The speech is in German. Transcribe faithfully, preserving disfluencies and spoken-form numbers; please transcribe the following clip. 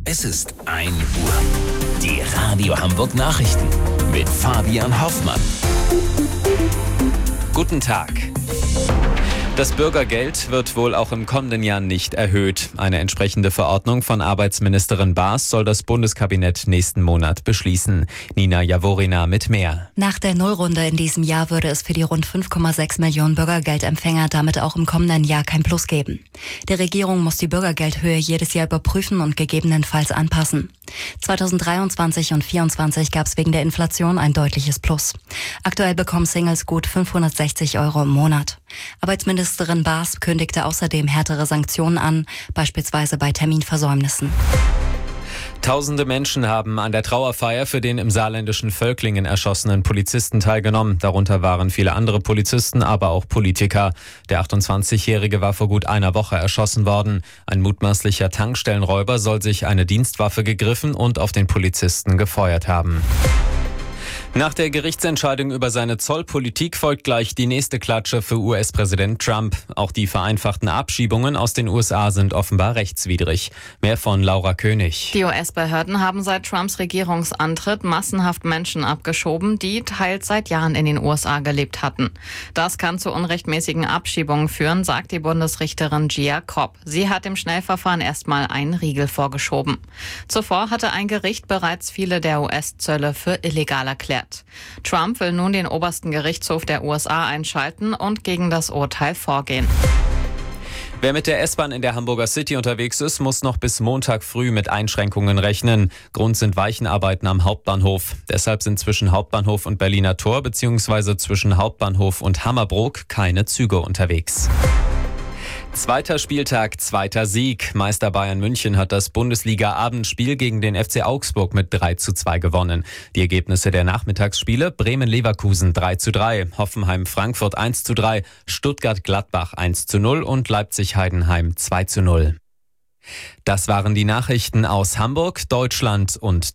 Es ist ein Uhr. Die Radio Hamburg Nachrichten mit Fabian Hoffmann. Guten Tag. Das Bürgergeld wird wohl auch im kommenden Jahr nicht erhöht. Eine entsprechende Verordnung von Arbeitsministerin Baas soll das Bundeskabinett nächsten Monat beschließen. Nina Jaworina mit mehr. Nach der Nullrunde in diesem Jahr würde es für die rund fünf Komma sechs Millionen Bürgergeldempfänger damit auch im kommenden Jahr kein Plus geben. Die Regierung muss die Bürgergeldhöhe jedes Jahr überprüfen und gegebenenfalls anpassen. zweitausenddreiundzwanzig und vierundzwanzig gab es wegen der Inflation ein deutliches Plus. Aktuell bekommen Singles gut fünfhundertsechzig Euro im Monat. Arbeitsministerin Baas kündigte außerdem härtere Sanktionen an, beispielsweise bei Terminversäumnissen. Tausende Menschen haben an der Trauerfeier für den im saarländischen Völklingen erschossenen Polizisten teilgenommen. Darunter waren viele andere Polizisten, aber auch Politiker. Der achtundzwanzigjährige war vor gut einer Woche erschossen worden. Ein mutmaßlicher Tankstellenräuber soll sich eine Dienstwaffe gegriffen und auf den Polizisten gefeuert haben. Nach der Gerichtsentscheidung über seine Zollpolitik folgt gleich die nächste Klatsche für U S-Präsident Trump. Auch die vereinfachten Abschiebungen aus den U S A sind offenbar rechtswidrig. Mehr von Laura König. Die U S-Behörden haben seit Trumps Regierungsantritt massenhaft Menschen abgeschoben, die teils seit Jahren in den U S A gelebt hatten. Das kann zu unrechtmäßigen Abschiebungen führen, sagt die Bundesrichterin Gia Kropp. Sie hat im Schnellverfahren erstmal einen Riegel vorgeschoben. Zuvor hatte ein Gericht bereits viele der U S-Zölle für illegal erklärt. Trump will nun den obersten Gerichtshof der U S A einschalten und gegen das Urteil vorgehen. Wer mit der S-Bahn in der Hamburger City unterwegs ist, muss noch bis Montag früh mit Einschränkungen rechnen. Grund sind Weichenarbeiten am Hauptbahnhof. Deshalb sind zwischen Hauptbahnhof und Berliner Tor bzw. zwischen Hauptbahnhof und Hammerbrook keine Züge unterwegs. Zweiter Spieltag, zweiter Sieg. Meister Bayern München hat das Bundesliga-Abendspiel gegen den F C Augsburg mit drei zu zwei gewonnen. Die Ergebnisse der Nachmittagsspiele: Bremen-Leverkusen drei zu drei, Hoffenheim-Frankfurt eins zu drei, Stuttgart-Gladbach eins zu null und Leipzig-Heidenheim zwei zu null. Das waren die Nachrichten aus Hamburg, Deutschland und